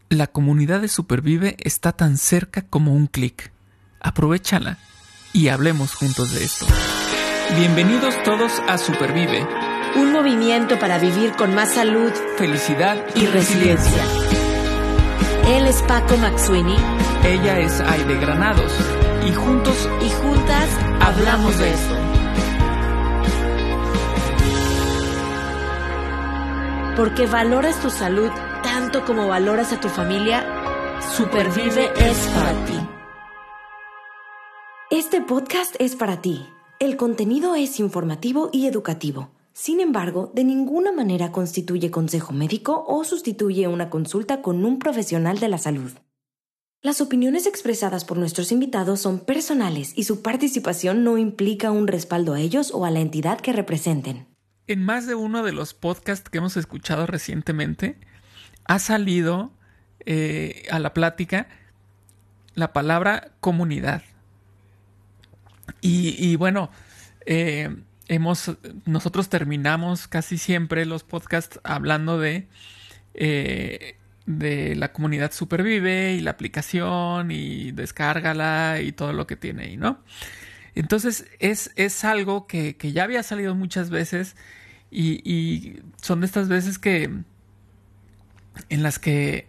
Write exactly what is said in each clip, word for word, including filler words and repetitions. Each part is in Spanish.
La comunidad de Supervive está tan cerca como un clic. Aprovéchala y hablemos juntos de esto. Bienvenidos todos a Supervive, un movimiento para vivir con más salud, felicidad y, y resiliencia. Él es Paco McSweeney. Ella es Aide Granados. Y juntos y juntas hablamos de esto. Porque valoras tu salud tanto como valoras a tu familia, Supervive es para ti. Este podcast es para ti. El contenido es informativo y educativo. Sin embargo, de ninguna manera constituye consejo médico o sustituye una consulta con un profesional de la salud. Las opiniones expresadas por nuestros invitados son personales y su participación no implica un respaldo a ellos o a la entidad que representen. En más de uno de los podcasts que hemos escuchado recientemente, ha salido eh, a la plática la palabra comunidad. Y, y bueno, eh, hemos, nosotros terminamos casi siempre los podcasts hablando de, eh, de la comunidad Supervive y la aplicación y descárgala y todo lo que tiene ahí, ¿no? Entonces es, es algo que, que ya había salido muchas veces y, y son de estas veces que en las que,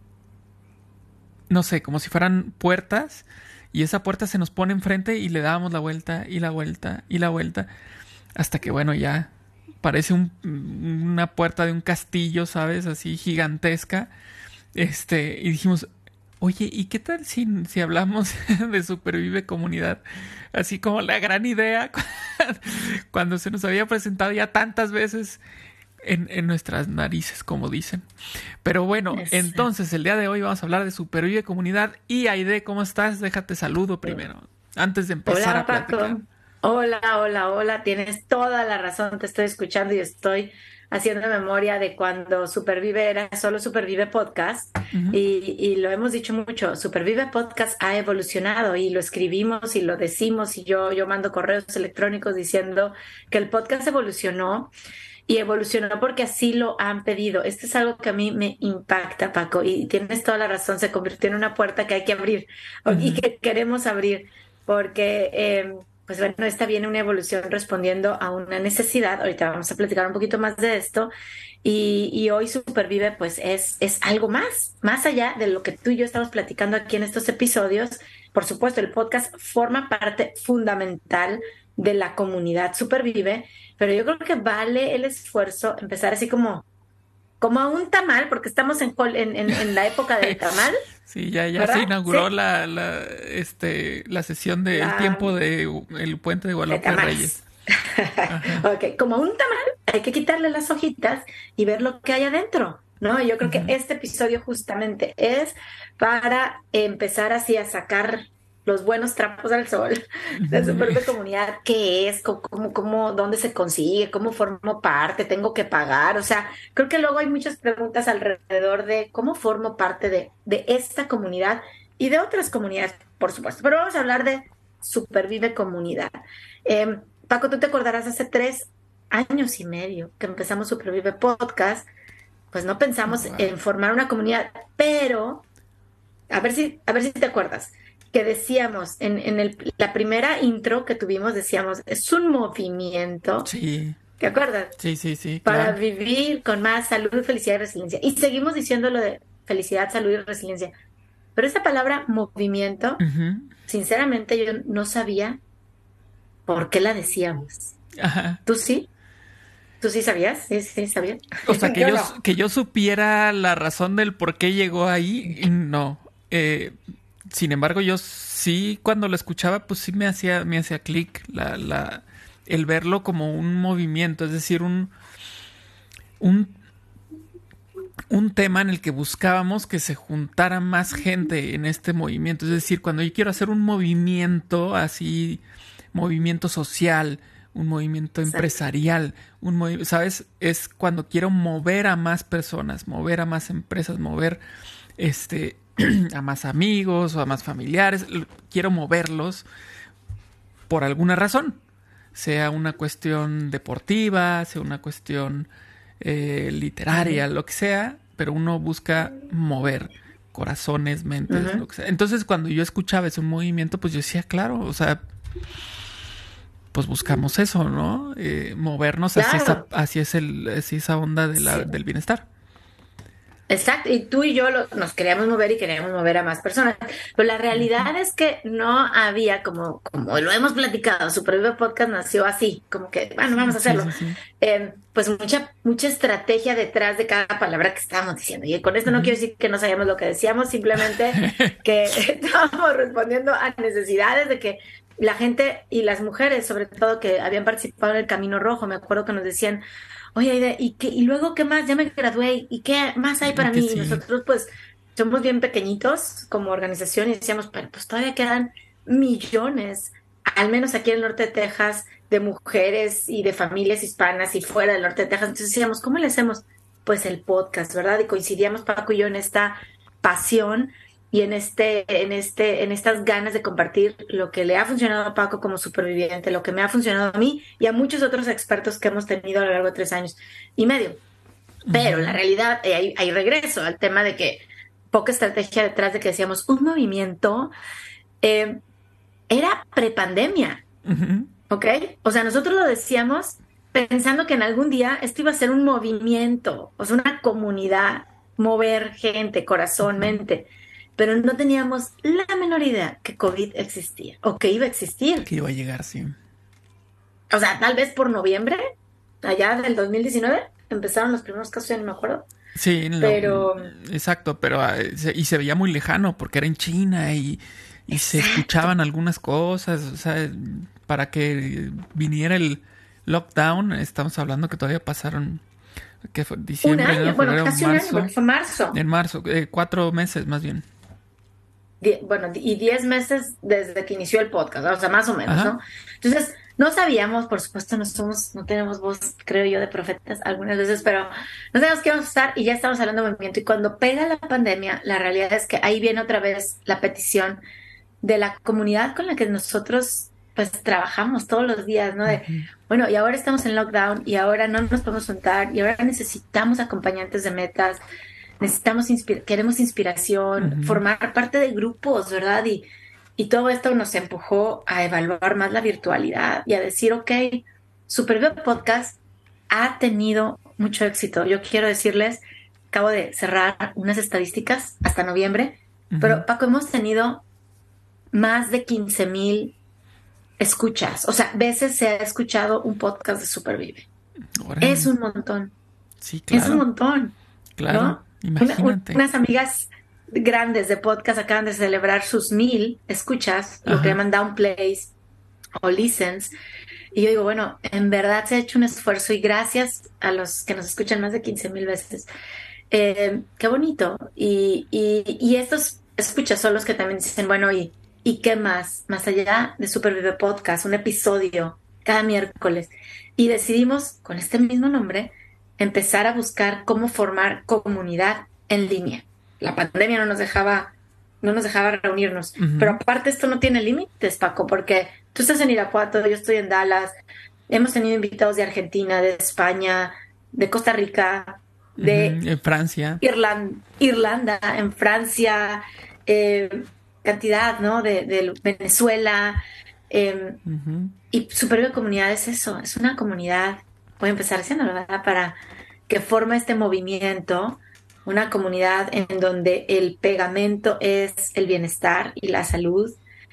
no sé, como si fueran puertas y esa puerta se nos pone enfrente y le damos la vuelta y la vuelta y la vuelta hasta que, bueno, ya parece un, una puerta de un castillo, ¿sabes? Así gigantesca. Este, y dijimos, oye, ¿y qué tal si, si hablamos de Supervive Comunidad? Así como la gran idea cuando se nos había presentado ya tantas veces en, en nuestras narices, como dicen. Pero bueno, Eso. Entonces el día de hoy vamos a hablar de Supervive Comunidad. Y Aide, ¿cómo estás? Déjate saludo primero, antes de empezar hola, a platicar. Paco. Hola, hola, hola. Tienes toda la razón. Te estoy escuchando y estoy haciendo memoria de cuando Supervive era solo Supervive Podcast. Uh-huh. y, y lo hemos dicho mucho. Supervive Podcast ha evolucionado y lo escribimos y lo decimos. Y yo, yo mando correos electrónicos diciendo que el podcast evolucionó. Y evolucionó porque así lo han pedido. Esto es algo que a mí me impacta, Paco, y tienes toda la razón. Se convirtió en una puerta que hay que abrir uh-huh. y que queremos abrir porque, eh, pues bueno, esta viene una evolución respondiendo a una necesidad. Ahorita vamos a platicar un poquito más de esto. Y, y hoy Supervive, pues es, es algo más, más allá de lo que tú y yo estamos platicando aquí en estos episodios. Por supuesto, el podcast forma parte fundamental de la comunidad Supervive, pero yo creo que vale el esfuerzo empezar así como, como a un tamal, porque estamos en, en, en, en la época del tamal. Sí, ya, ya ¿verdad? se inauguró ¿Sí? la, la, este, la sesión del la... tiempo del de puente de Guadalupe de Reyes. Ok, como un tamal, hay que quitarle las hojitas y ver lo que hay adentro, ¿no? Yo creo uh-huh. que este episodio justamente es para empezar así a sacar los buenos trapos al sol de Supervive Comunidad. ¿Qué es? ¿Cómo, cómo, dónde se consigue? ¿Cómo formo parte? ¿Tengo que pagar? O sea, creo que luego hay muchas preguntas alrededor de cómo formo parte de, de esta comunidad y de otras comunidades, por supuesto. Pero vamos a hablar de Supervive Comunidad. Eh, Paco, tú te acordarás, hace tres años y medio que empezamos Supervive Podcast, pues no pensamos wow. en formar una comunidad, pero a ver si, a ver si te acuerdas que decíamos en, en el, la primera intro que tuvimos, decíamos, es un movimiento. Sí. ¿Te acuerdas? Sí, sí, sí. Para claro. vivir con más salud, felicidad y resiliencia. Y seguimos diciendo lo de felicidad, salud y resiliencia. Pero esa palabra movimiento, uh-huh. sinceramente yo no sabía por qué la decíamos. Ajá. ¿Tú sí? ¿Tú sí sabías? Sí, sí, sabía. O sea, que yo, yo no. que yo supiera la razón del por qué llegó ahí, no. Eh... Sin embargo, yo sí, cuando lo escuchaba, pues sí me hacía, me hacía clic la, la, el verlo como un movimiento, es decir, un, un, un tema en el que buscábamos que se juntara más gente en este movimiento. Es decir, cuando yo quiero hacer un movimiento así, movimiento social, un movimiento empresarial, un movi- ¿sabes? Es cuando quiero mover a más personas, mover a más empresas, mover este... a más amigos o a más familiares, quiero moverlos por alguna razón, sea una cuestión deportiva, sea una cuestión eh, literaria, lo que sea, pero uno busca mover, corazones, mentes, Uh-huh. lo que sea. Entonces, cuando yo escuchaba ese movimiento, pues yo decía, claro, o sea, pues buscamos eso, ¿no? Eh, movernos hacia Claro. esa, hacia, ese, hacia esa onda de la, Sí. del bienestar. Exacto, y tú y yo lo- nos queríamos mover y queríamos mover a más personas, pero la realidad es que no había, como, como lo hemos platicado, Supervive Podcast nació así, como que, bueno, vamos a Sí, hacerlo. sí, sí. Eh, pues mucha, mucha estrategia detrás de cada palabra que estábamos diciendo, y con esto no Ujú. quiero decir que no sabíamos lo que decíamos, simplemente que estábamos respondiendo a necesidades de que la gente y las mujeres, sobre todo, que habían participado en el Camino Rojo, me acuerdo que nos decían, oye, Aide, ¿y qué, y luego qué más? Ya me gradué, ¿y qué más hay para Que mí? Y sí. nosotros, pues, somos bien pequeñitos como organización y decíamos, pero pues todavía quedan millones, al menos aquí en el norte de Texas, de mujeres y de familias hispanas y fuera del norte de Texas. Entonces decíamos, ¿cómo le hacemos? Pues el podcast, ¿verdad? Y coincidíamos Paco y yo en esta pasión y en este, en este, en estas ganas de compartir lo que le ha funcionado a Paco como superviviente, lo que me ha funcionado a mí y a muchos otros expertos que hemos tenido a lo largo de tres años y medio. Pero la Ujú. realidad, eh, ahí, ahí regreso al tema de que poca estrategia detrás de que decíamos un movimiento, eh, era prepandemia, Ujú. ¿ok? O sea, nosotros lo decíamos pensando que en algún día esto iba a ser un movimiento, o sea, una comunidad, mover gente, corazón, Ujú. mente, pero no teníamos la menor idea que COVID existía o que iba a existir. Que iba a llegar, sí. O sea, tal vez por noviembre, allá del dos mil diecinueve, empezaron los primeros casos, ya no me acuerdo, Sí, lo- pero exacto, pero ah, se- y se veía muy lejano porque era en China y, y se exacto. escuchaban algunas cosas, o sea, para que viniera el lockdown, estamos hablando que todavía pasaron, que fue Un diciembre, enero, año, bueno, febrero, casi un año, marzo, porque fue marzo. en marzo, eh, cuatro meses más bien. Die- bueno, y diez meses desde que inició el podcast, o sea, más o menos, Ajá. ¿no? Entonces, no sabíamos, por supuesto, no somos, no tenemos voz, creo yo, de profetas algunas veces, pero no sabemos qué vamos a estar y ya estamos hablando de movimiento. Y cuando pega la pandemia, la realidad es que ahí viene otra vez la petición de la comunidad con la que nosotros, pues, trabajamos todos los días, ¿no? De, Ujú. bueno, y ahora estamos en lockdown y ahora no nos podemos juntar y ahora necesitamos acompañantes de metas, necesitamos, inspir queremos inspiración, Ujú. formar parte de grupos, ¿verdad? Y, y todo esto nos empujó a evaluar más la virtualidad y a decir, ok, Supervive Podcast ha tenido mucho éxito. Yo quiero decirles, acabo de cerrar unas estadísticas hasta noviembre, Ujú. pero Paco, hemos tenido más de quince mil escuchas. O sea, veces se ha escuchado un podcast de Supervive. Es Órale. un montón, Sí, es un claro, montón, claro, ¿no? Una- un- imagínate. unas amigas grandes de podcast acaban de celebrar sus mil escuchas, lo que Ajá. llaman downplays o listens. Y yo digo, bueno, en verdad se ha hecho un esfuerzo y gracias a los que nos escuchan más de quince mil veces. Eh, qué bonito. Y, y, y estos escuchas son los que también dicen, bueno, ¿y, ¿y qué más? Más allá de Supervive Podcast, un episodio cada miércoles. Y decidimos, con este mismo nombre, empezar a buscar cómo formar comunidad en línea. La pandemia no nos dejaba, no nos dejaba reunirnos. Pero Ujú. aparte esto no tiene límites, Paco, porque tú estás en Irapuato, yo estoy en Dallas, hemos tenido invitados de Argentina, de España, de Costa Rica, de Ujú. En Francia. Irlanda, Irlanda en Francia, eh, cantidad, ¿no? De, de Venezuela. Eh, Ujú. y Supervive Comunidad es eso, es una comunidad, voy a empezar diciéndolo, ¿verdad? Para que forme este movimiento, una comunidad en donde el pegamento es el bienestar y la salud.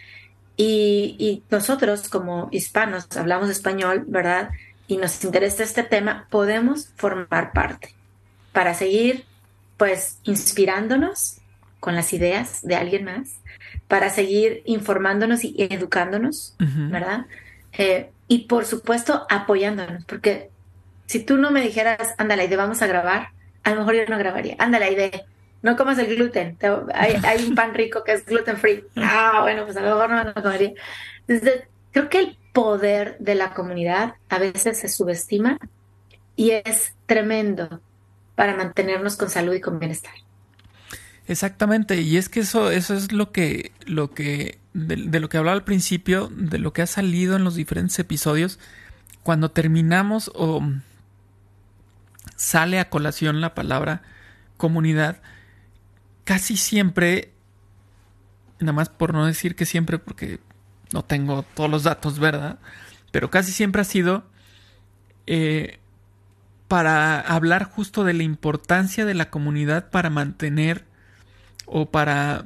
Y, y nosotros como hispanos hablamos español, ¿verdad? Y nos interesa este tema, podemos formar parte para seguir, pues, inspirándonos con las ideas de alguien más, para seguir informándonos y educándonos, Ujú. ¿verdad? Eh, y por supuesto, apoyándonos, porque si tú no me dijeras, ándale, Aide, vamos a grabar, a lo mejor yo no grabaría. Ándale, Aide, no comas el gluten, te- hay, hay un pan rico que es gluten free. Ah, bueno, pues a lo mejor no lo comería. Entonces, creo que el poder de la comunidad a veces se subestima y es tremendo para mantenernos con salud y con bienestar. Exactamente, y es que eso, eso es lo que, lo que, de, de lo que hablaba al principio, de lo que ha salido en los diferentes episodios, cuando terminamos o sale a colación la palabra comunidad, casi siempre, nada más por no decir que siempre, porque no tengo todos los datos, ¿verdad? Pero casi siempre ha sido eh, para hablar justo de la importancia de la comunidad para mantener o para,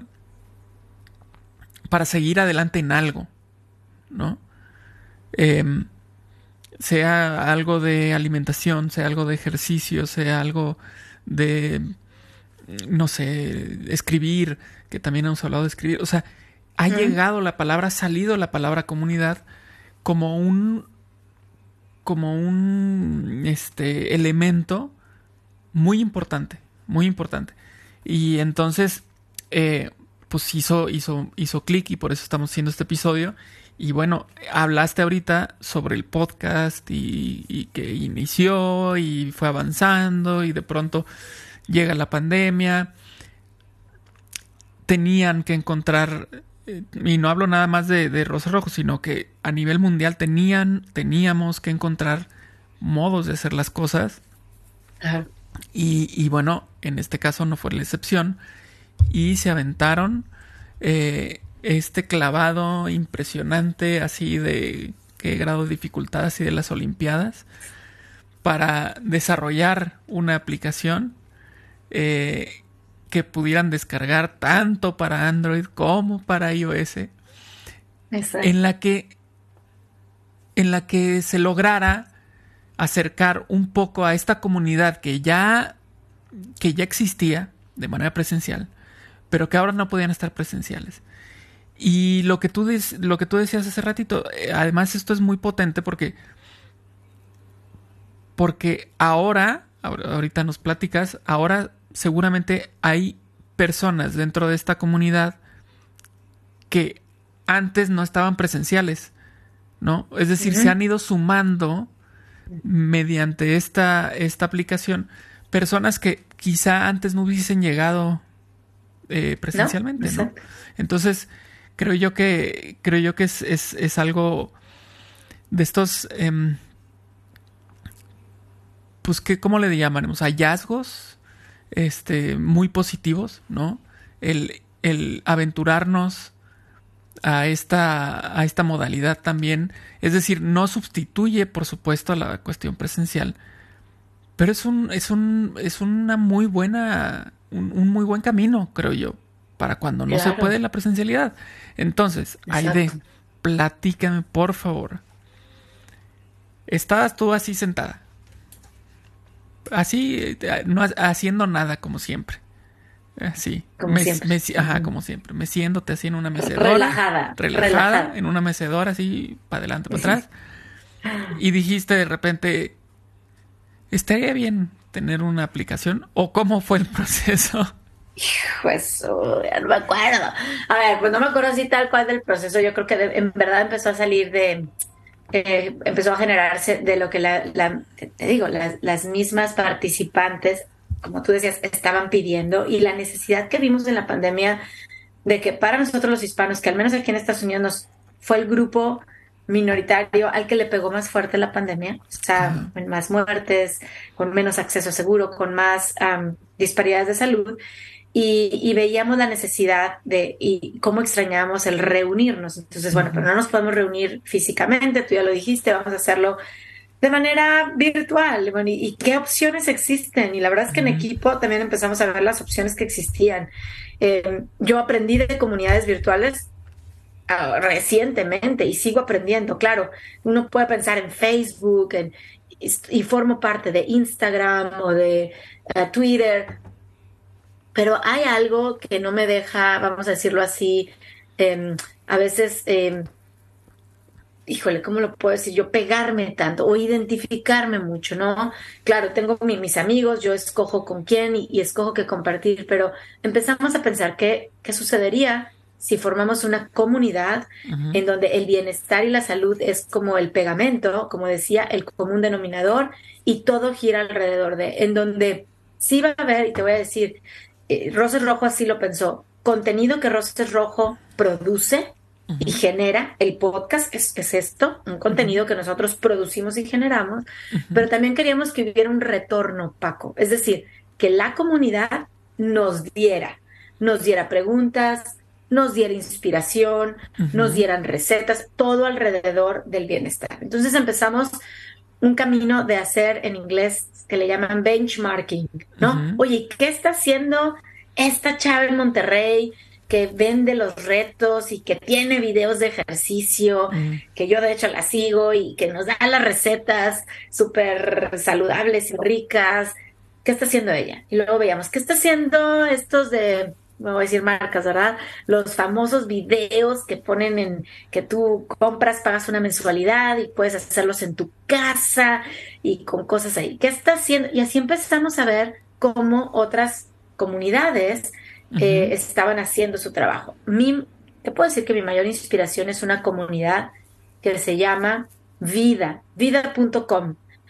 para seguir adelante en algo, ¿no? Eh, sea algo de alimentación, sea algo de ejercicio, sea algo de, no sé, escribir, que también hemos hablado de escribir. O sea, ha uh-huh. llegado la palabra, ha salido la palabra comunidad como un, como un este, elemento muy importante, muy importante. Y entonces, eh, pues hizo, hizo, hizo clic y por eso estamos haciendo este episodio. Y bueno, hablaste ahorita sobre el podcast y, y que inició y fue avanzando y de pronto llega la pandemia. Tenían que encontrar, y no hablo nada más de, de Rosas Rojos, sino que a nivel mundial tenían, teníamos que encontrar modos de hacer las cosas. Ajá. Y, y bueno, en este caso no fue la excepción. Y se aventaron eh, este clavado impresionante, así de qué grado de dificultad, así de las Olimpiadas, para desarrollar una aplicación eh, que pudieran descargar tanto para Android como para iOS. Exacto. en la que en la que se lograra acercar un poco a esta comunidad que ya que ya existía de manera presencial, pero que ahora no podían estar presenciales. Y lo que tú de, lo que tú decías hace ratito, eh, además esto es muy potente porque porque ahora, ahorita nos platicas, ahora seguramente hay personas dentro de esta comunidad que antes no estaban presenciales, ¿no? Es decir, uh-huh. se han ido sumando mediante esta, esta aplicación personas que quizá antes no hubiesen llegado eh, presencialmente, ¿no? ¿no? Entonces, creo yo que creo yo que es, es, es algo de estos eh, pues que ¿cómo le llamaremos? Hallazgos este muy positivos, ¿no? El, el aventurarnos a esta a esta modalidad también, es decir, no sustituye por supuesto a la cuestión presencial, pero es un es un es una muy buena un, un muy buen camino, creo yo, para cuando no claro. se puede la presencialidad. Entonces, Aide, platícame, por favor. Estabas tú así sentada, así, no haciendo nada, como siempre. Así. Como me, siempre. Me, ajá, como siempre. Meciéndote así en una mecedora. Relajada. Relajada, relajada. en una mecedora, así, para adelante, para atrás. Y dijiste de repente, ¿estaría bien tener una aplicación? ¿O cómo fue el proceso? Hijo, eso, ya no me acuerdo. A ver, pues no me acuerdo así tal cual del proceso. Yo creo que de, en verdad empezó a salir de... Eh, empezó a generarse de lo que la, la te digo, las, las mismas participantes, como tú decías, estaban pidiendo, y la necesidad que vimos en la pandemia de que para nosotros los hispanos, que al menos aquí en Estados Unidos nos, fue el grupo minoritario al que le pegó más fuerte la pandemia, o sea, uh-huh. con más muertes, con menos acceso seguro, con más um, disparidades de salud. Y, y veíamos la necesidad de, y cómo extrañábamos el reunirnos. Entonces, bueno, pero no nos podemos reunir físicamente, tú ya lo dijiste, vamos a hacerlo de manera virtual. Bueno, ¿y, y qué opciones existen? Y la verdad es que en equipo también empezamos a ver las opciones que existían. Eh, yo aprendí de comunidades virtuales uh, recientemente y sigo aprendiendo. Claro, uno puede pensar en Facebook en, y, y formo parte de Instagram o de uh, Twitter, pero hay algo que no me deja, vamos a decirlo así, eh, a veces, eh, híjole, ¿cómo lo puedo decir? Yo pegarme tanto o identificarme mucho, ¿no? Claro, tengo mi, mis amigos, yo escojo con quién y, y escojo qué compartir, pero empezamos a pensar qué, qué sucedería si formamos una comunidad uh-huh. en donde el bienestar y la salud es como el pegamento, como decía, el común denominador, y todo gira alrededor de, en donde sí va a haber, y te voy a decir, Eh, Rosas Rojo así lo pensó, contenido que Rosas Rojo produce uh-huh. y genera. El podcast es, es esto, un contenido uh-huh. que nosotros producimos y generamos, uh-huh. pero también queríamos que hubiera un retorno, Paco, es decir, que la comunidad nos diera, nos diera preguntas, nos diera inspiración, uh-huh. nos dieran recetas, todo alrededor del bienestar. Entonces empezamos un camino de hacer en inglés que le llaman benchmarking, ¿no? Uh-huh. Oye, ¿qué está haciendo esta chava en Monterrey que vende los retos y que tiene videos de ejercicio, uh-huh. que yo de hecho la sigo y que nos da las recetas súper saludables y ricas? ¿Qué está haciendo ella? Y luego veíamos, ¿qué está haciendo estos de, me voy a decir marcas, ¿verdad? Los famosos videos que ponen en, que tú compras, pagas una mensualidad y puedes hacerlos en tu casa y con cosas ahí. ¿Qué está haciendo? Y así empezamos a ver cómo otras comunidades uh-huh. eh, estaban haciendo su trabajo. Mi, te puedo decir que mi mayor inspiración es una comunidad que se llama Vida, vida punto com.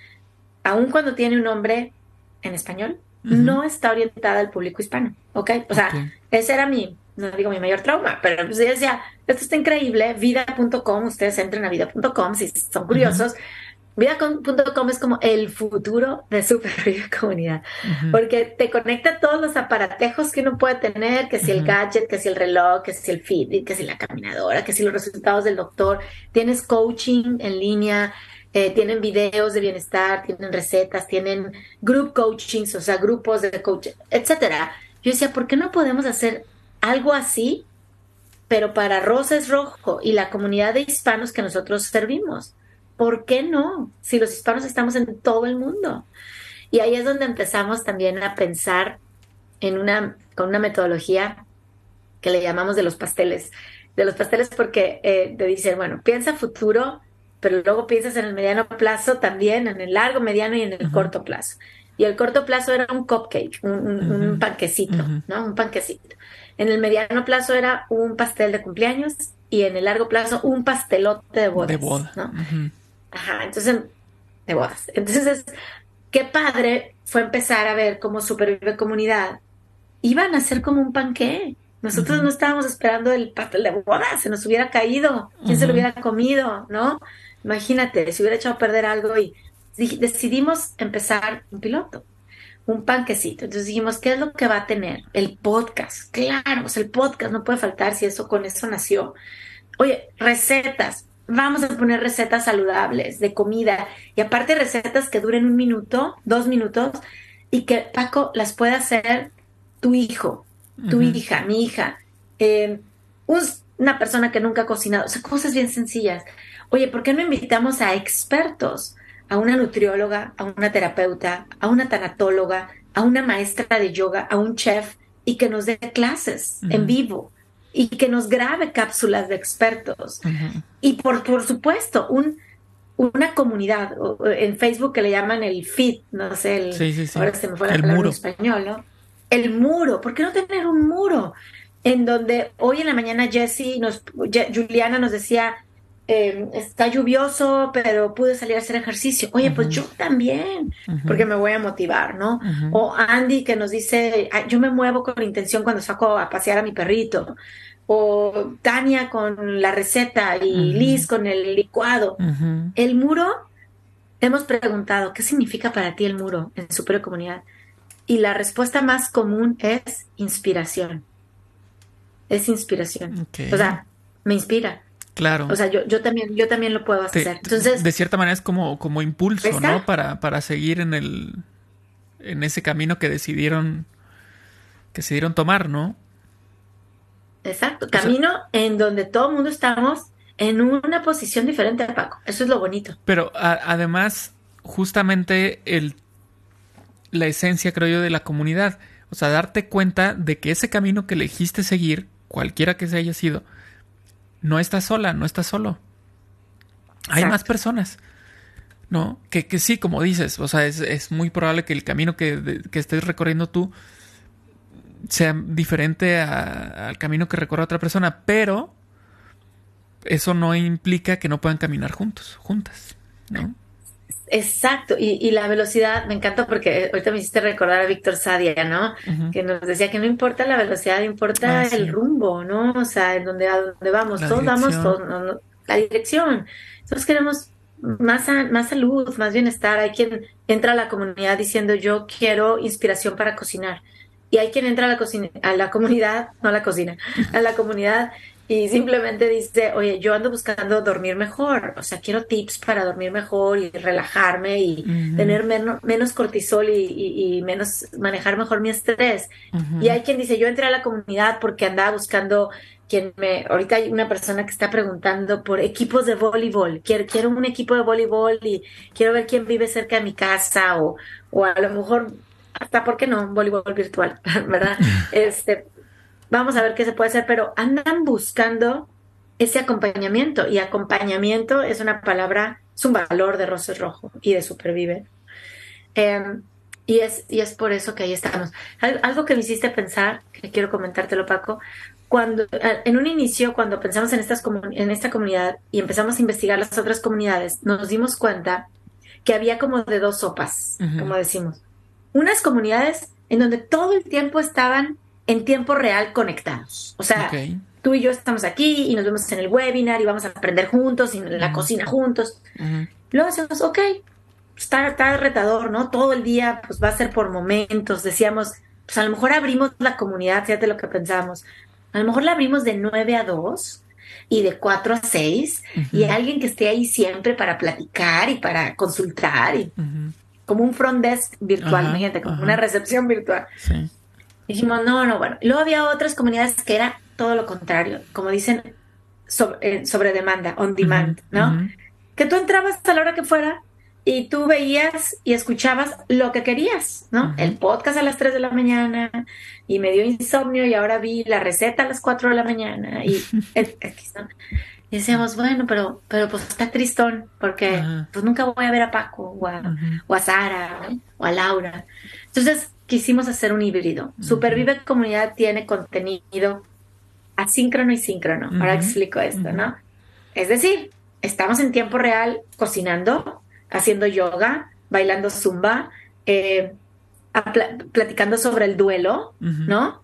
Aun cuando tiene un nombre en español, uh-huh. no está orientada al público hispano, ¿ok? O sea, okay. ese era mi, no digo mi mayor trauma, pero pues yo decía, esto está increíble, vida punto com, ustedes entren a vida punto com si son curiosos. Uh-huh. vida punto com es como el futuro de Supervive Comunidad, uh-huh. porque te conecta a todos los aparatejos que uno puede tener, que si uh-huh. el gadget, que si el reloj, que si el Fitbit, que si la caminadora, que si los resultados del doctor, tienes coaching en línea, Eh, tienen videos de bienestar, tienen recetas, tienen group coachings, o sea, grupos de coaching, etcétera. Yo decía, ¿por qué no podemos hacer algo así, pero para Rosa es Rojo y la comunidad de hispanos que nosotros servimos? ¿Por qué no? Si los hispanos estamos en todo el mundo. Y ahí es donde empezamos también a pensar en una, con una metodología que le llamamos de los pasteles. De los pasteles porque eh, te dicen, bueno, piensa futuro, pero luego piensas en el mediano plazo también, en el largo, mediano y en el uh-huh. corto plazo. Y el corto plazo era un cupcake, un, un, uh-huh. un panquecito, uh-huh. ¿no? Un panquecito. En el mediano plazo era un pastel de cumpleaños y en el largo plazo un pastelote de bodas. De boda. ¿no? Uh-huh. Ajá, entonces, de bodas. Entonces, qué padre fue empezar a ver cómo Supervive Comunidad iban a ser como un panqué. Nosotros uh-huh. no estábamos esperando el pastel de bodas, se nos hubiera caído, quién uh-huh. se lo hubiera comido, ¿no? Imagínate, si hubiera echado a perder algo y decidimos empezar un piloto, un panquecito. Entonces dijimos, ¿qué es lo que va a tener? El podcast, claro, o sea, el podcast no puede faltar si eso con eso nació. Oye, recetas, vamos a poner recetas saludables de comida y aparte recetas que duren un minuto, dos minutos y que Paco las pueda hacer tu hijo, tu uh-huh. hija, mi hija, eh, un, una persona que nunca ha cocinado, o sea, cosas bien sencillas. Oye, ¿por qué no invitamos a expertos? A una nutrióloga, a una terapeuta, a una tanatóloga, a una maestra de yoga, a un chef, y que nos dé clases uh-huh. en vivo, y que nos grabe cápsulas de expertos. Uh-huh. Y por, por supuesto, un, una comunidad, en Facebook que le llaman el feed, no sé, el, sí, sí, sí. ahora se me fue la palabra en español, ¿no? El muro, ¿por qué no tener un muro? En donde hoy en la mañana Jessie, nos, Juliana nos decía, Eh, está lluvioso, pero pude salir a hacer ejercicio. Oye, uh-huh. pues yo también, uh-huh. porque me voy a motivar, ¿no? Uh-huh. O Andy que nos dice, yo me muevo con la intención cuando saco a pasear a mi perrito. O Tania con la receta y uh-huh. Liz con el licuado. Uh-huh. El muro, hemos preguntado, ¿qué significa para ti el muro en Supervive Comunidad? Y la respuesta más común es inspiración. Es inspiración. Okay. O sea, me inspira. Claro. O sea, yo, yo también, yo también lo puedo hacer. Te, Entonces, de cierta manera es como, como impulso, ¿está? ¿no? Para, para seguir en el, en ese camino que decidieron, que decidieron tomar, ¿no? Exacto. Camino o sea, en donde todo el mundo estamos en una posición diferente a Paco. Eso es lo bonito. Pero a, además, justamente el, la esencia, creo yo, de la comunidad. O sea, darte cuenta de que ese camino que elegiste seguir, cualquiera que se haya sido, no estás sola, no estás solo. Hay Exacto. más personas, ¿no? Que, que sí, como dices, o sea, es, es muy probable que el camino que, de, que estés recorriendo tú sea diferente a, al camino que recorre otra persona, pero eso no implica que no puedan caminar juntos, juntas, ¿no? Exacto, y, y la velocidad, me encanta porque ahorita me hiciste recordar a Víctor Sadia, ¿no? Uh-huh. Que nos decía que no importa la velocidad, importa ah, sí. el rumbo, ¿no? O sea, en donde, a donde vamos, la todos dirección. vamos, todos, no, no, la dirección. Nosotros queremos más, más salud, más bienestar. Hay quien entra a la comunidad diciendo yo quiero inspiración para cocinar. Y hay quien entra a la cocina, a la comunidad, no a la cocina, a la comunidad y simplemente dice, oye, yo ando buscando dormir mejor, o sea, quiero tips para dormir mejor y relajarme y uh-huh. tener menos, menos cortisol y, y, y menos manejar mejor mi estrés. Uh-huh. Y hay quien dice, yo entré a la comunidad porque andaba buscando quien me, ahorita hay una persona que está preguntando por equipos de voleibol, quiero, quiero un equipo de voleibol y quiero ver quién vive cerca de mi casa o, o a lo mejor hasta, ¿por qué no? Voleibol virtual, ¿verdad? este, vamos a ver qué se puede hacer, pero andan buscando ese acompañamiento y acompañamiento es una palabra, es un valor de Roses Rojo y de Supervive. Eh, y, es, y es por eso que ahí estamos. Algo que me hiciste pensar, que quiero comentártelo, Paco, cuando en un inicio, cuando pensamos en, estas en esta comunidad y empezamos a investigar las otras comunidades, nos dimos cuenta que había como de dos sopas, uh-huh. como decimos. Unas comunidades en donde todo el tiempo estaban en tiempo real conectados. O sea, okay. tú y yo estamos aquí y nos vemos en el webinar y vamos a aprender juntos y en la uh-huh. cocina juntos. Uh-huh. Luego decimos, ok, está, está retador, ¿no? Todo el día pues va a ser por momentos. Decíamos, pues a lo mejor abrimos la comunidad, fíjate lo que pensamos. A lo mejor la abrimos de nueve a dos y de cuatro a seis uh-huh. y alguien que esté ahí siempre para platicar y para consultar y uh-huh. como un front desk virtual, uh-huh. imagínate, como uh-huh. una recepción virtual. Sí. Dijimos, no, no, bueno. Luego había otras comunidades que era todo lo contrario, como dicen, sobre, eh, sobre demanda, on demand, uh-huh. ¿no? Uh-huh. Que tú entrabas a la hora que fuera y tú veías y escuchabas lo que querías, ¿no? Uh-huh. El podcast a las tres de la mañana y me dio insomnio y ahora vi la receta a las cuatro de la mañana y, ¿no? y decíamos, bueno, pero, pero pues está tristón porque uh-huh. pues nunca voy a ver a Paco o a, uh-huh. o a Sara, ¿no? O a Laura. Entonces quisimos hacer un híbrido. Uh-huh. Supervive Comunidad tiene contenido asíncrono y síncrono. Uh-huh. Ahora explico esto, uh-huh. ¿no? Es decir, estamos en tiempo real cocinando, haciendo yoga, bailando zumba, eh, pl- platicando sobre el duelo, uh-huh. ¿no?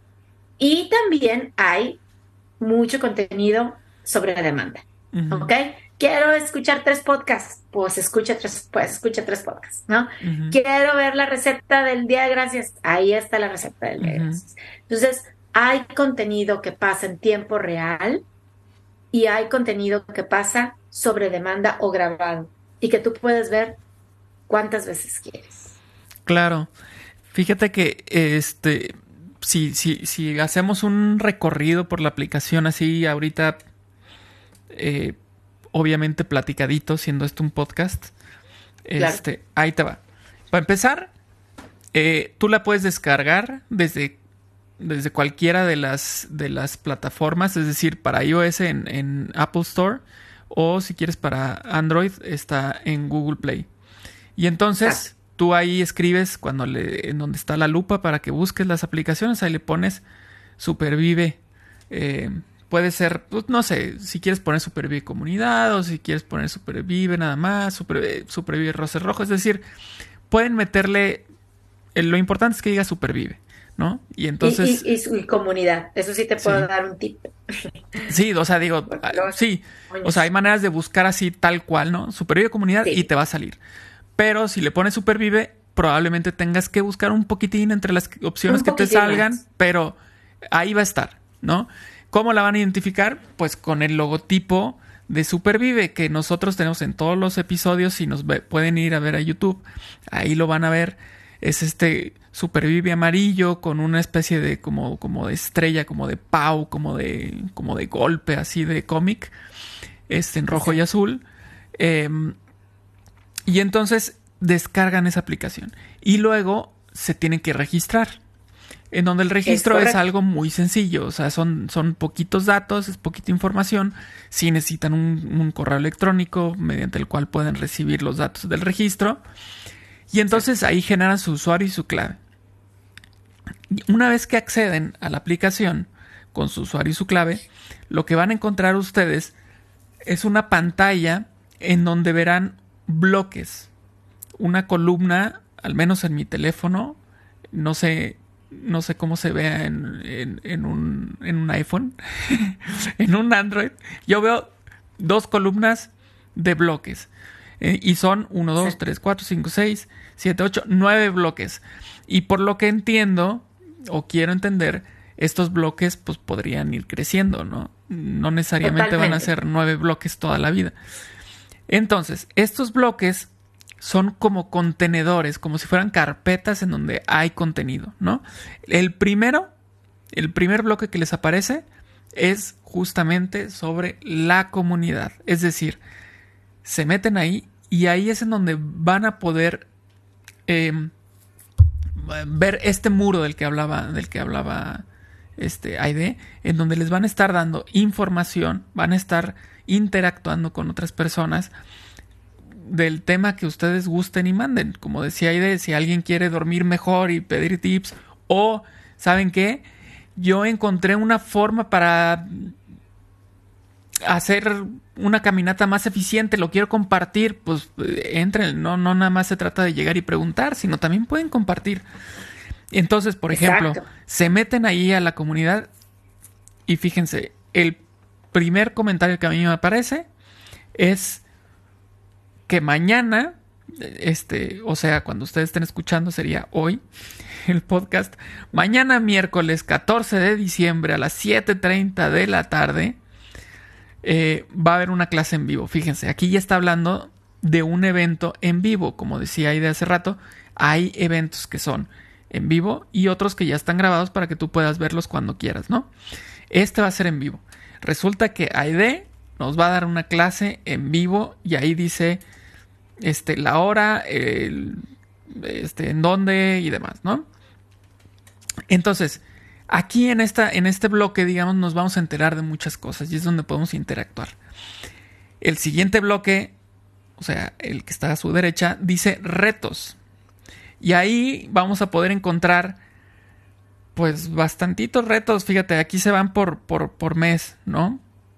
Y también hay mucho contenido sobre demanda, uh-huh. ¿ok? Quiero escuchar tres podcasts, pues escucha tres, pues escucha tres podcasts, ¿no? Uh-huh. Quiero ver la receta del Día de Gracias, ahí está la receta del Día de Gracias. Uh-huh. Entonces, hay contenido que pasa en tiempo real y hay contenido que pasa sobre demanda o grabado y que tú puedes ver cuántas veces quieres. Claro. Fíjate que este si, si, si hacemos un recorrido por la aplicación así ahorita, eh, obviamente platicadito, siendo esto un podcast, claro. este, ahí te va. Para empezar, eh, tú la puedes descargar desde, desde cualquiera de las, de las plataformas, es decir, para iOS en, en Apple Store o si quieres para Android está en Google Play. Y entonces ah. tú ahí escribes cuando le, en donde está la lupa para que busques las aplicaciones, ahí le pones Supervive. Eh, puede ser, pues, no sé, si quieres poner Supervive Comunidad o si quieres poner Supervive nada más, Supervive, Supervive Roses Rojo. Es decir, pueden meterle, eh, lo importante es que diga Supervive, ¿no? Y entonces... Y, y, y su comunidad, eso sí te puedo sí. dar un tip. Sí, o sea, digo, luego, sí, oye. O sea, hay maneras de buscar así tal cual, ¿no? Supervive Comunidad sí. y te va a salir. Pero si le pones Supervive, probablemente tengas que buscar un poquitín entre las opciones un que te salgan, más. Pero ahí va a estar, ¿no? ¿Cómo la van a identificar? Pues con el logotipo de Supervive que nosotros tenemos en todos los episodios. Si nos ve, pueden ir a ver a YouTube, ahí lo van a ver. Es este Supervive amarillo con una especie de como, como de estrella, como de pau, como de, como de golpe así de cómic, este en rojo sí. y azul. Eh, y entonces descargan esa aplicación y luego se tienen que registrar. En donde el registro es, es algo muy sencillo, o sea, son, son poquitos datos, es poquita información. Sí necesitan un, un correo electrónico mediante el cual pueden recibir los datos del registro. Y entonces sí. ahí generan su usuario y su clave. Y una vez que acceden a la aplicación con su usuario y su clave, lo que van a encontrar ustedes es una pantalla en donde verán bloques. Una columna, al menos en mi teléfono, no sé... No sé cómo se vea en, en, en, un, en un iPhone, en un Android. Yo veo dos columnas de bloques. Eh, y son uno, dos, tres, cuatro, cinco, seis, siete, ocho, nueve bloques. Y por lo que entiendo, o quiero entender, estos bloques pues podrían ir creciendo, ¿no? No necesariamente Totalmente. van a ser nueve bloques toda la vida. Entonces, estos bloques son como contenedores, como si fueran carpetas en donde hay contenido, ¿no? El primero, el primer bloque que les aparece es justamente sobre la comunidad. Es decir, se meten ahí y ahí es en donde van a poder eh, ver este muro del que hablaba, del que hablaba este Aide, en donde les van a estar dando información, van a estar interactuando con otras personas del tema que ustedes gusten y manden. Como decía Aide, si alguien quiere dormir mejor y pedir tips, o ¿saben qué? Yo encontré una forma para hacer una caminata más eficiente, lo quiero compartir, pues entren, no, no nada más se trata de llegar y preguntar, sino también pueden compartir. Entonces, por ejemplo, Exacto. se meten ahí a la comunidad y fíjense, el primer comentario que a mí me aparece es que mañana, este, o sea, cuando ustedes estén escuchando sería hoy el podcast, mañana miércoles catorce de diciembre a las siete treinta de la tarde eh, va a haber una clase en vivo. Fíjense, aquí ya está hablando de un evento en vivo, como decía ahí de hace rato, hay eventos que son en vivo y otros que ya están grabados para que tú puedas verlos cuando quieras, ¿no? Este va a ser en vivo. Resulta que Aide nos va a dar una clase en vivo y ahí dice este, la hora, el, este, en dónde y demás, ¿no? Entonces, aquí en, esta, en este bloque, digamos, nos vamos a enterar de muchas cosas y es donde podemos interactuar. El siguiente bloque, o sea, el que está a su derecha, dice retos. Y ahí vamos a poder encontrar, pues, bastantitos retos. Fíjate, aquí se van por, por, por mes, ¿no?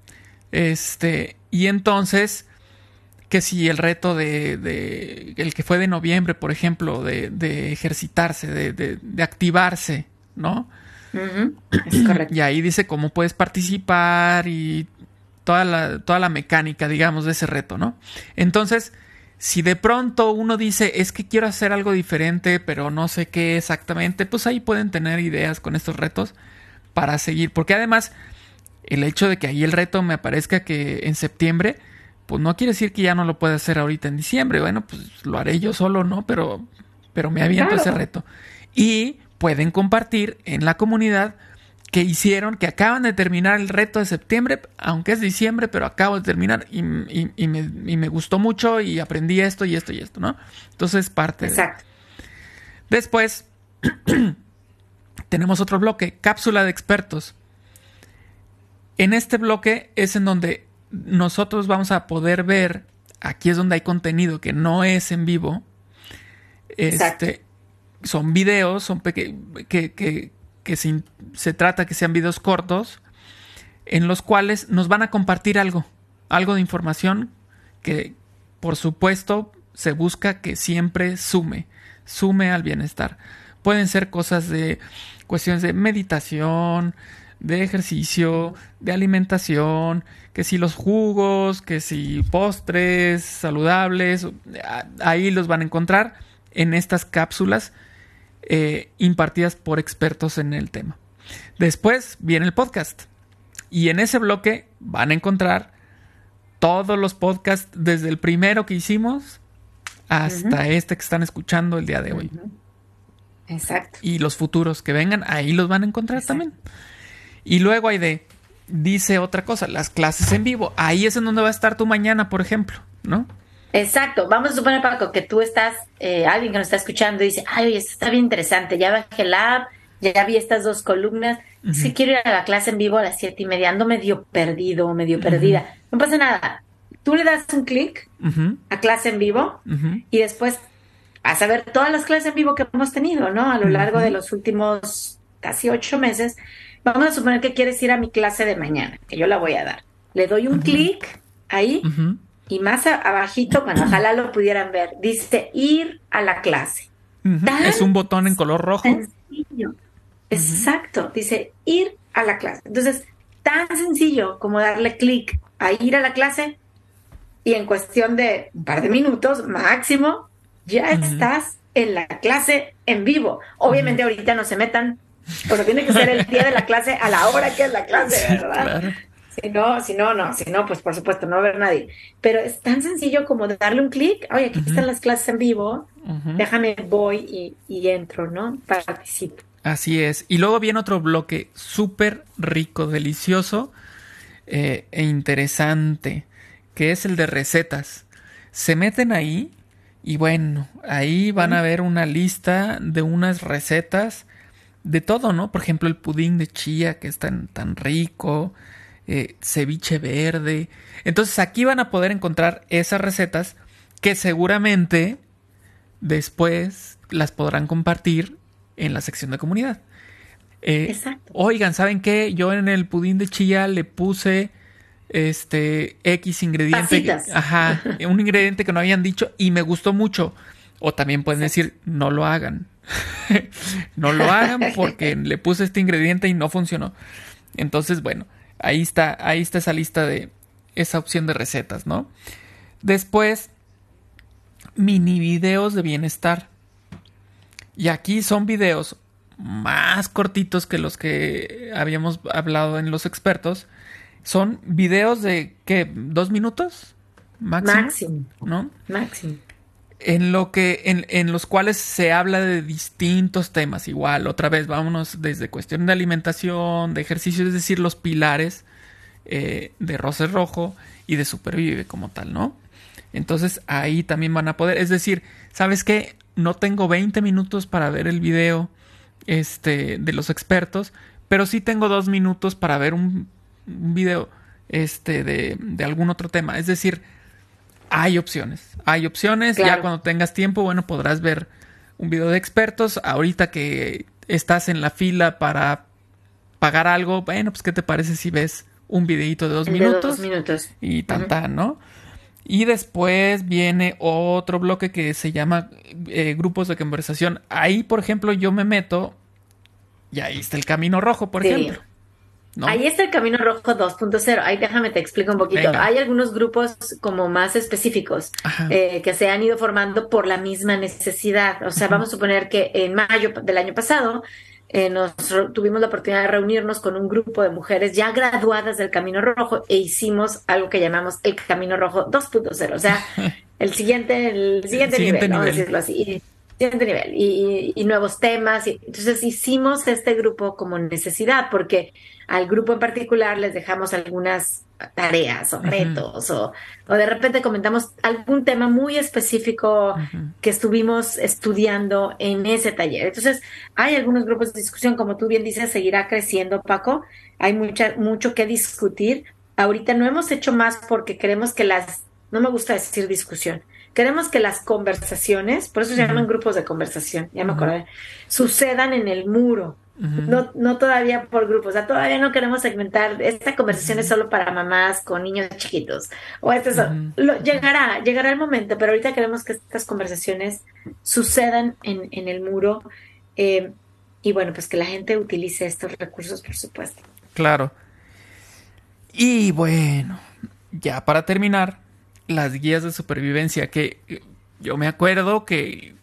Este, y entonces, que si el reto de, de el que fue de noviembre, por ejemplo, de, de ejercitarse, de, de, de activarse, ¿no? Uh-huh. Es correcto. Y ahí dice cómo puedes participar y toda la, toda la mecánica, digamos, de ese reto, ¿no? Entonces, si de pronto uno dice, es que quiero hacer algo diferente, pero no sé qué exactamente, pues ahí pueden tener ideas con estos retos para seguir. Porque además, el hecho de que ahí el reto me aparezca que en septiembre, pues no quiere decir que ya no lo pueda hacer ahorita en diciembre. Bueno, pues lo haré yo solo, ¿no? Pero, pero me aviento Claro. ese reto. Y pueden compartir en la comunidad que hicieron, que acaban de terminar el reto de septiembre, aunque es diciembre, pero acabo de terminar y, y, y, me, y me gustó mucho y aprendí esto y esto y esto, ¿no? Entonces, parte Exacto. de... Después, tenemos otro bloque, cápsula de expertos. En este bloque es en donde nosotros vamos a poder ver, aquí es donde hay contenido que no es en vivo. Exacto. Este, son videos, son peque- que, que, que se, se trata que sean videos cortos, en los cuales nos van a compartir algo, algo de información que, por supuesto, se busca que siempre sume, sume al bienestar. Pueden ser cosas de cuestiones de meditación, de ejercicio, de alimentación, que si los jugos, que si postres saludables, ahí los van a encontrar en estas cápsulas eh, impartidas por expertos en el tema. Después viene el podcast y en ese bloque van a encontrar todos los podcasts desde el primero que hicimos hasta uh-huh. este que están escuchando el día de hoy. Uh-huh. Exacto. Y los futuros que vengan, ahí los van a encontrar Exacto. también. Y luego Aide dice otra cosa, las clases en vivo. Ahí es en donde va a estar tu mañana, por ejemplo, ¿no? Exacto. Vamos a suponer, Paco, que tú estás, eh, alguien que nos está escuchando y dice, ay, oye, esto está bien interesante, ya bajé la app, ya vi estas dos columnas, uh-huh. sí quiero ir a la clase en vivo a las siete y media, ando medio perdido, medio uh-huh. perdida. No pasa nada. Tú le das un clic uh-huh. a clase en vivo uh-huh. y después vas a ver todas las clases en vivo que hemos tenido, ¿no? A lo largo uh-huh. de los últimos casi ocho meses. Vamos a suponer que quieres ir a mi clase de mañana, que yo la voy a dar. Le doy un uh-huh. clic ahí uh-huh. y más a, abajito, bueno, ojalá lo pudieran ver, dice ir a la clase. Uh-huh. Es un botón en color rojo. Sencillo. Uh-huh. Exacto, dice ir a la clase. Entonces, tan sencillo como darle clic a ir a la clase y en cuestión de un par de minutos máximo, ya uh-huh. estás en la clase en vivo. Obviamente uh-huh. ahorita no se metan Pero tiene que ser el día de la clase a la hora que es la clase, Sí, ¿verdad? claro. Si no, si no, no, si no, pues por supuesto, no va a haber nadie. Pero es tan sencillo como darle un clic, oye, aquí están Ujú, las clases en vivo, ujú. déjame, voy y, y entro, ¿no? Participo. Así es. Y luego viene otro bloque súper rico, delicioso eh, e interesante, que es el de recetas. Se meten ahí y bueno, ahí van a ver una lista de unas recetas de todo, ¿no? Por ejemplo, el pudín de chía, que es tan, tan rico, eh, ceviche verde. Entonces aquí van a poder encontrar esas recetas que seguramente después las podrán compartir en la sección de comunidad. Eh, Exacto. oigan, ¿saben qué? Yo en el pudín de chía le puse este X ingrediente. Pasitas. Ajá, un ingrediente que no habían dicho y me gustó mucho. O también pueden Exacto. decir, no lo hagan. No lo hagan porque le puse este ingrediente y no funcionó. Entonces, bueno, ahí está, ahí está esa lista de esa opción de recetas, ¿no? Después, mini videos de bienestar. Y aquí son videos más cortitos que los que habíamos hablado en los expertos. Son videos de, ¿qué? ¿Dos minutos? Máximo. Máximo. ¿No? Máximo. En lo que, en, en los cuales se habla de distintos temas. Igual, otra vez, vámonos desde cuestión de alimentación, de ejercicio, es decir, los pilares eh, de Roce Rojo y de Supervive como tal, ¿no? Entonces ahí también van a poder, es decir, ¿sabes qué? No tengo veinte minutos para ver el video este, de los expertos, pero sí tengo dos minutos para ver un, un video este, de, de algún otro tema. Es decir, hay opciones, hay opciones. Claro. Ya cuando tengas tiempo, bueno, podrás ver un video de expertos. Ahorita que estás en la fila para pagar algo, bueno, pues ¿qué te parece si ves un videito de dos El de minutos? dos minutos. Y tan Ujú. tan, ¿no? Y después viene otro bloque que se llama eh, grupos de conversación. Ahí, por ejemplo, yo me meto y ahí está el Camino Rojo, por Sí. ejemplo, ¿no? Ahí está el Camino Rojo dos punto cero. Ahí déjame te explico un poquito. Venga. Hay algunos grupos como más específicos Ajá. eh, que se han ido formando por la misma necesidad. O sea, Ujú. vamos a suponer que en mayo del año pasado eh, nos re- tuvimos la oportunidad de reunirnos con un grupo de mujeres ya graduadas del Camino Rojo e hicimos algo que llamamos el Camino Rojo dos punto cero. O sea, el siguiente, el siguiente, Siguiente nivel, vamos a nivel. decirlo así. Y- Siguiente nivel. Y, y- y nuevos temas. Y, entonces hicimos este grupo como necesidad porque al grupo en particular les dejamos algunas tareas o Ujú. retos o, o de repente comentamos algún tema muy específico Ujú. que estuvimos estudiando en ese taller. Entonces, hay algunos grupos de discusión, como tú bien dices, seguirá creciendo, Paco. Hay mucha, mucho que discutir. Ahorita no hemos hecho más porque queremos que las, no me gusta decir discusión, queremos que las conversaciones, por eso se llaman Ujú. grupos de conversación, ya me Ujú. acordé, sucedan en el muro. Ujú. No, no todavía por grupos, o sea, todavía no queremos segmentar, esta conversación es solo para mamás con niños chiquitos, o este es, Ujú. lo, llegará, llegará el momento, pero ahorita queremos que estas conversaciones sucedan en, en el muro, eh, y bueno, pues que la gente utilice estos recursos, por supuesto. Claro. Y bueno, ya para terminar, las guías de supervivencia, que eh, yo me acuerdo que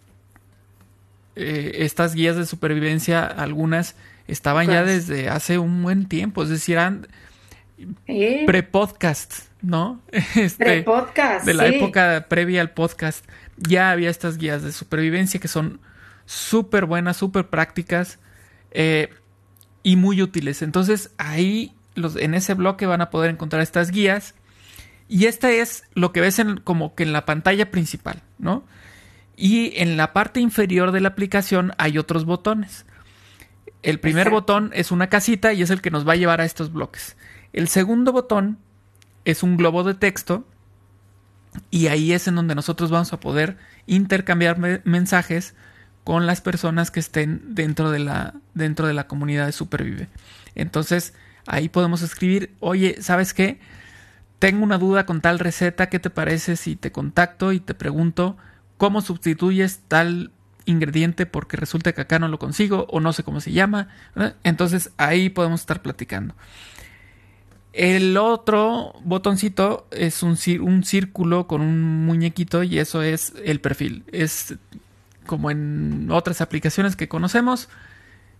eh, estas guías de supervivencia, algunas estaban ya ¿Cuáles? desde hace un buen tiempo, es decir, eran Eh, pre-podcast, ¿no? Este, Pre-podcast, de la sí. época previa al podcast, ya había estas guías de supervivencia que son súper buenas, súper prácticas eh, y muy útiles. Entonces ahí, los, en ese bloque van a poder encontrar estas guías. Y esta es lo que ves en, como que en la pantalla principal, ¿no? Y en la parte inferior de la aplicación hay otros botones. El primer Exacto. botón es una casita y es el que nos va a llevar a estos bloques. El segundo botón es un globo de texto y ahí es en donde nosotros vamos a poder intercambiar me- mensajes con las personas que estén dentro de la, dentro de la comunidad de Supervive. Entonces ahí podemos escribir, oye, ¿sabes qué? Tengo una duda con tal receta, ¿qué te parece si te contacto y te pregunto cómo sustituyes tal ingrediente porque resulta que acá no lo consigo o no sé cómo se llama? ¿Verdad? Entonces ahí podemos estar platicando. El otro botoncito es un, cir- un círculo con un muñequito y eso es el perfil. Es como en otras aplicaciones que conocemos.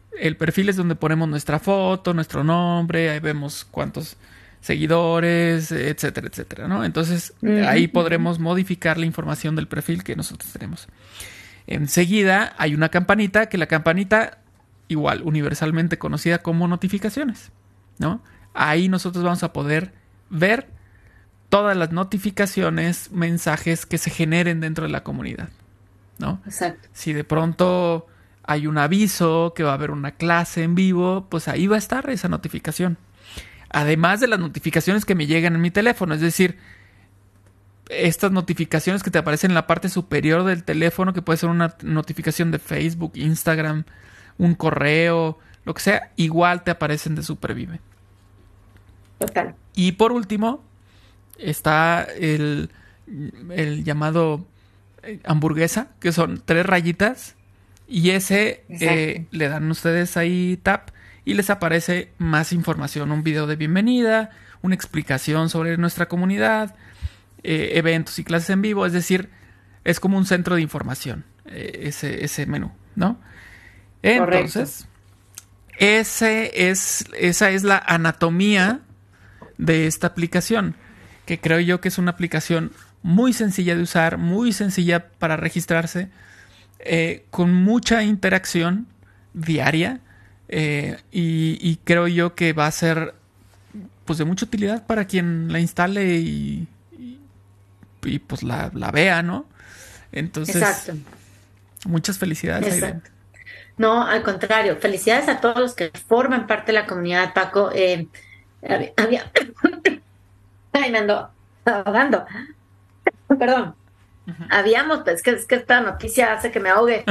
El perfil es donde ponemos nuestra foto, nuestro nombre, ahí vemos cuántos seguidores, etcétera, etcétera, ¿no? Entonces, uh-huh. ahí podremos modificar la información del perfil que nosotros tenemos. Enseguida hay una campanita, que la campanita, igual, universalmente conocida como notificaciones, ¿no? Ahí nosotros vamos a poder ver todas las notificaciones, mensajes que se generen dentro de la comunidad, ¿no? Exacto. Si de pronto hay un aviso que va a haber una clase en vivo, pues ahí va a estar esa notificación. Además de las notificaciones que me llegan en mi teléfono, es decir, estas notificaciones que te aparecen en la parte superior del teléfono, que puede ser una notificación de Facebook, Instagram, un correo, lo que sea, igual te aparecen de Supervive. Total. Y por último, está el, el llamado hamburguesa, que son tres rayitas, y ese eh, le dan ustedes ahí tap y les aparece más información, un video de bienvenida, una explicación sobre nuestra comunidad, eh, eventos y clases en vivo, es decir, es como un centro de información, eh, ese, ese menú, ¿no? Entonces, ese es, esa es la anatomía de esta aplicación, que creo yo que es una aplicación muy sencilla de usar, muy sencilla para registrarse, eh, con mucha interacción diaria, eh, y, y creo yo que va a ser pues de mucha utilidad para quien la instale y, y, y pues la, la vea, ¿no? Entonces, exacto. Muchas felicidades. Exacto. No, al contrario, felicidades a todos los que forman parte de la comunidad, Paco. Eh, había... Ay, me ando ahogando. Perdón. Uh-huh. Habíamos, pues, que, es que esta noticia hace que me ahogue.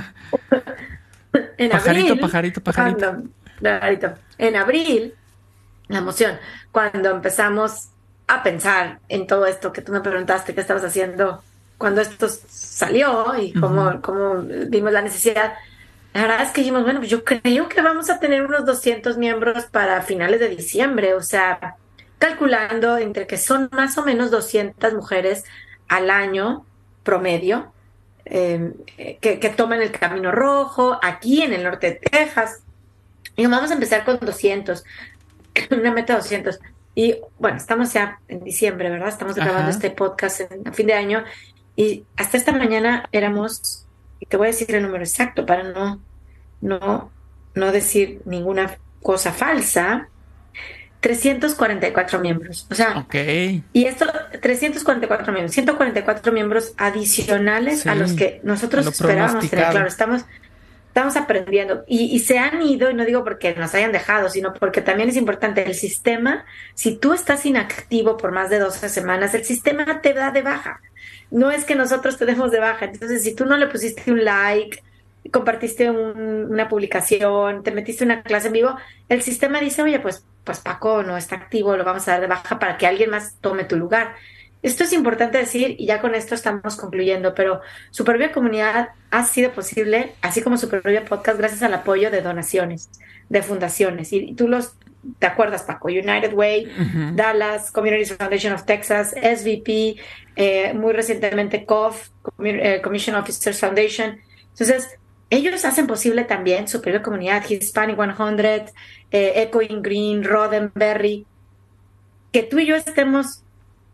En pajarito, abril, pajarito, pajarito, cuando, pajarito. En abril, la emoción, cuando empezamos a pensar en todo esto que tú me preguntaste, qué estabas haciendo cuando esto salió y cómo, uh-huh. cómo vimos la necesidad. La verdad es que dijimos, bueno, pues yo creo que vamos a tener unos doscientos miembros para finales de diciembre, o sea, calculando entre que son más o menos doscientas mujeres al año promedio, eh, que, que toman el Camino Rojo aquí en el norte de Texas. Y vamos a empezar con doscientos, una meta de doscientos. Y bueno, estamos ya en diciembre, ¿verdad? Estamos grabando Ajá. este podcast en, a fin de año. Y hasta esta mañana éramos, y te voy a decir el número exacto para no, no, no decir ninguna cosa falsa, trescientos cuarenta y cuatro miembros. O sea, okay. y esto, trescientos cuarenta y cuatro miembros, ciento cuarenta y cuatro miembros adicionales sí, a los que nosotros esperábamos tener. Claro, estamos, estamos aprendiendo. Y, y se han ido, y no digo porque nos hayan dejado, sino porque también es importante el sistema. Si tú estás inactivo por más de doce semanas, el sistema te da de baja. No es que nosotros te demos de baja. Entonces, si tú no le pusiste un like, compartiste un, una publicación, te metiste en una clase en vivo, el sistema dice, oye, pues, pues Paco no está activo, lo vamos a dar de baja para que alguien más tome tu lugar. Esto es importante decir, y ya con esto estamos concluyendo, pero Supervive Comunidad ha sido posible, así como Supervive Podcast, gracias al apoyo de donaciones, de fundaciones. Y, y tú los, ¿te acuerdas, Paco? United Way, uh-huh. Dallas, Community Foundation of Texas, S V P, eh, muy recientemente C O F, Commission Officers Foundation. Entonces, ellos hacen posible también Supervive Comunidad, Hispanic cien, eh, Echoing Green, Roddenberry, que tú y yo estemos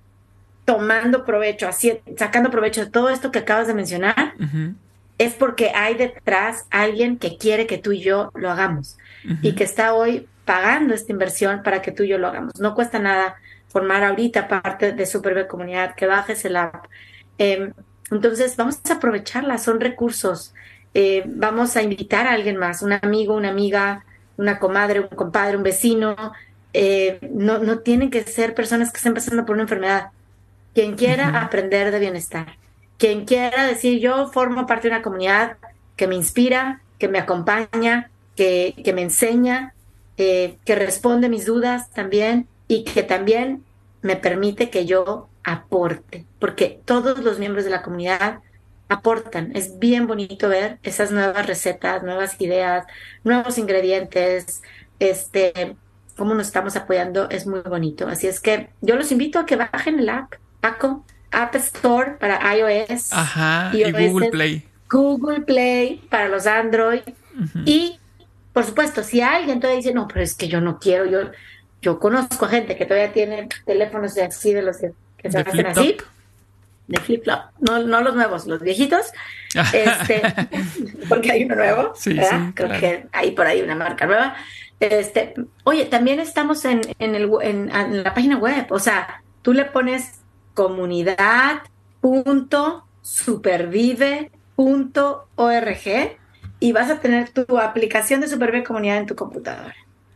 tomando provecho, así, sacando provecho de todo esto que acabas de mencionar, uh-huh. es porque hay detrás alguien que quiere que tú y yo lo hagamos uh-huh. y que está hoy pagando esta inversión para que tú y yo lo hagamos. No cuesta nada formar ahorita parte de Supervive Comunidad, que bajes el app. Eh, entonces, vamos a aprovecharla, son recursos. Eh, vamos a invitar a alguien más, un amigo, una amiga, una comadre, un compadre, un vecino. Eh, no, no tienen que ser personas que estén pasando por una enfermedad. Quien quiera uh-huh. aprender de bienestar, quien quiera decir yo formo parte de una comunidad que me inspira, que me acompaña, que, que me enseña, eh, que responde mis dudas también y que también me permite que yo aporte, porque todos los miembros de la comunidad aportan. Es bien bonito ver esas nuevas recetas, nuevas ideas, nuevos ingredientes, este, cómo nos estamos apoyando, es muy bonito. Así es que yo los invito a que bajen el app, Paco, App Store para iOS, Ajá, iOS, y Google Play. Google Play para los Android uh-huh. y por supuesto, si alguien todavía dice, no, pero es que yo no quiero, yo, yo conozco gente que todavía tiene teléfonos de así, de los de, que se De hacen flip así, top. de flip-flop, no, no los nuevos, los viejitos, este, porque hay uno nuevo, Sí, ¿verdad? sí, Creo claro. que hay por ahí una marca nueva. Este, oye, también estamos en, en, el, en, en la página web, o sea, tú le pones comunidad punto supervive punto org y vas a tener tu aplicación de Supervive Comunidad en tu computadora.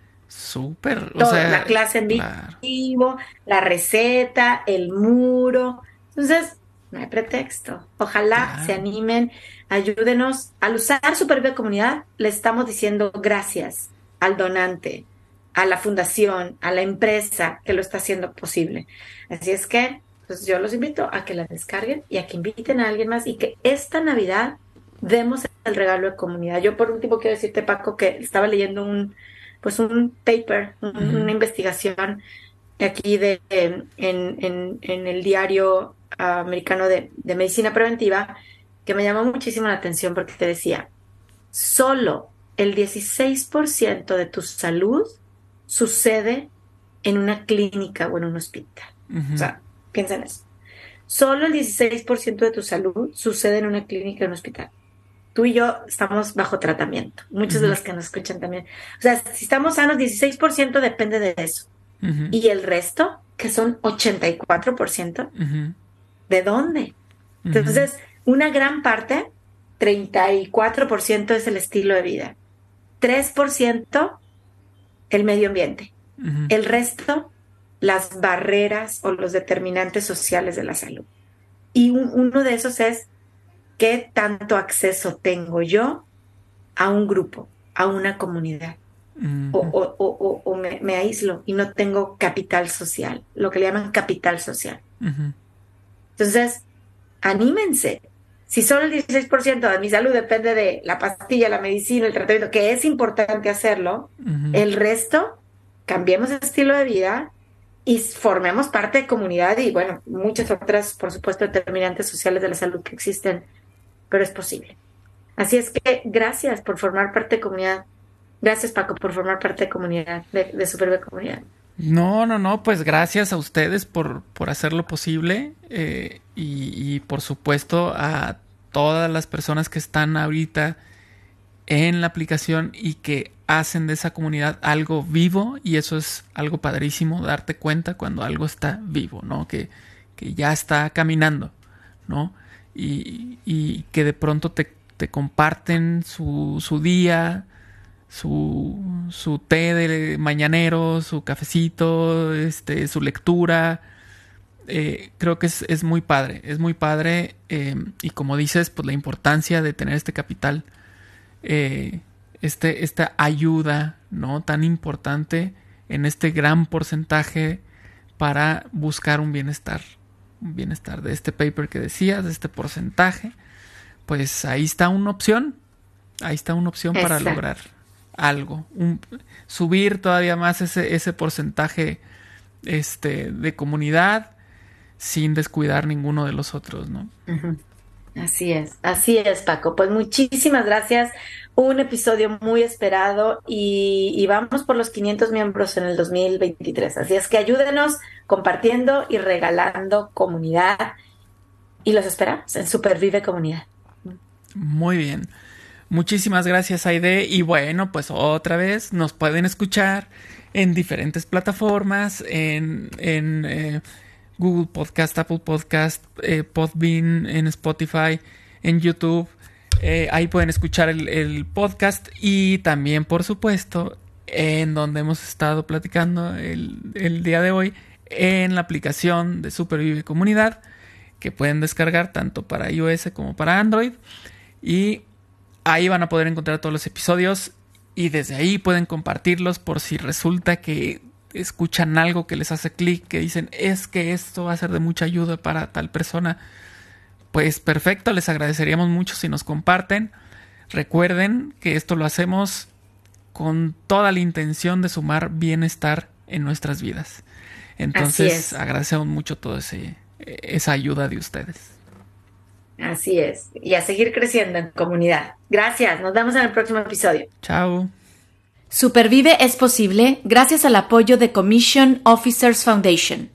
Súper, o Todo, sea, la clase en claro. vivo, la receta, el muro. Entonces, no hay pretexto. Ojalá se Claro. animen, ayúdenos. Al usar Supervive Comunidad, le estamos diciendo gracias al donante, a la fundación, a la empresa que lo está haciendo posible. Así es que, pues yo los invito a que la descarguen y a que inviten a alguien más y que esta Navidad demos el regalo de comunidad. Yo por último quiero decirte, Paco, que estaba leyendo un pues un paper, un, Ujú. una investigación aquí de, en, en, en el diario uh, americano de, de medicina preventiva que me llamó muchísimo la atención porque te decía, solo el dieciséis por ciento de tu salud sucede en una clínica o en un hospital. O Ujú. sea, piensa en eso. Solo el dieciséis por ciento de tu salud sucede en una clínica o en un hospital. Tú y yo estamos bajo tratamiento. Muchos de Ujú. los que nos escuchan también. O sea, si estamos sanos, dieciséis por ciento depende de eso. Ujú. Y el resto, que son ochenta y cuatro por ciento, Ujú. ¿de dónde? Ujú. Entonces, una gran parte, treinta y cuatro por ciento es el estilo de vida. tres por ciento el medio ambiente. Ujú. El resto, las barreras o los determinantes sociales de la salud. Y un, uno de esos es qué tanto acceso tengo yo a un grupo, a una comunidad, o, Ujú. o, o, o me, me aíslo y no tengo capital social, lo que le llaman capital social. Ujú. Entonces, anímense. Si solo el dieciséis por ciento de mi salud depende de la pastilla, la medicina, el tratamiento, que es importante hacerlo, Ujú. el resto, cambiemos de estilo de vida y formemos parte de comunidad y, bueno, muchas otras, por supuesto, determinantes sociales de la salud que existen, pero es posible. Así es que gracias por formar parte de comunidad. Gracias, Paco, por formar parte de comunidad, de, de Superbe Comunidad. No, no, no, pues gracias a ustedes por, por hacerlo posible eh, y, y por supuesto a todas las personas que están ahorita en la aplicación y que hacen de esa comunidad algo vivo y eso es algo padrísimo, darte cuenta cuando algo está vivo, ¿no? Que, que ya está caminando, ¿no? Y, y que de pronto te, te comparten su, su día, su, su té de mañanero, su cafecito, este, su lectura. Eh, creo que es, es muy padre, es muy padre eh, y como dices, pues la importancia de tener este capital, eh, este, esta ayuda, ¿no? Tan importante en este gran porcentaje para buscar un bienestar, un bienestar de este paper que decías, de este porcentaje, pues ahí está una opción, ahí está una opción para Exacto. lograr algo, un, subir todavía más ese, ese porcentaje este, de comunidad sin descuidar ninguno de los otros, ¿no? Uh-huh. Así es, así es, Paco. Pues muchísimas gracias. Un episodio muy esperado y, y vamos por los quinientos miembros en el dos mil veintitrés. Así es que ayúdenos compartiendo y regalando comunidad y los esperamos en Supervive Comunidad. Muy bien. Muchísimas gracias, Aide. Y bueno, pues otra vez nos pueden escuchar en diferentes plataformas, en, en eh, Google Podcast, Apple Podcast, eh, Podbean, en Spotify, en YouTube. Eh, ahí pueden escuchar el, el podcast y también, por supuesto, en donde hemos estado platicando el, el día de hoy, en la aplicación de Supervive Comunidad, que pueden descargar tanto para iOS como para Android. Y ahí van a poder encontrar todos los episodios y desde ahí pueden compartirlos por si resulta que escuchan algo que les hace clic, que dicen es que esto va a ser de mucha ayuda para tal persona. Pues perfecto, les agradeceríamos mucho si nos comparten. Recuerden que esto lo hacemos con toda la intención de sumar bienestar en nuestras vidas. Entonces agradecemos mucho toda esa ayuda de ustedes. Así es. Y a seguir creciendo en comunidad. Gracias. Nos vemos en el próximo episodio. Chao. Supervive es posible gracias al apoyo de Commission Officers Foundation.